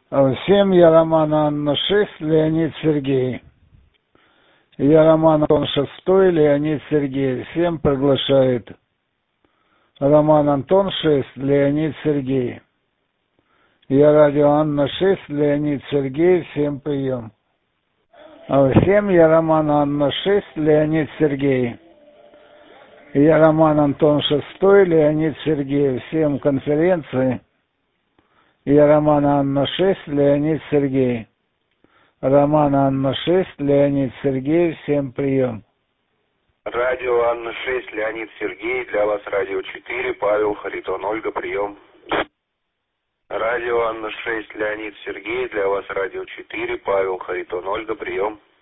Всем я Роман Анна 6, Леонид Сергей. Я Роман Антон 6, Леонид Сергей. Всем приглашает. Роман Антон 6, Леонид Сергей. Я радио Анна 6, Леонид Сергей. Всем прием. Всем я Роман Анна 6, Леонид Сергей. Я Роман Антон 6, Леонид Сергей. Всем конференции. Я Роман Анна 6, Леонид Сергей. Роман Анна 6, Леонид Сергей. Всем прием. Радио Анна 6, Леонид Сергей. Для вас радио 4, Павел, Харитон, Ольга, прием. Радио Анна 6, Леонид Сергей. Для вас радио 4, Павел, Харитон, Ольга, прием.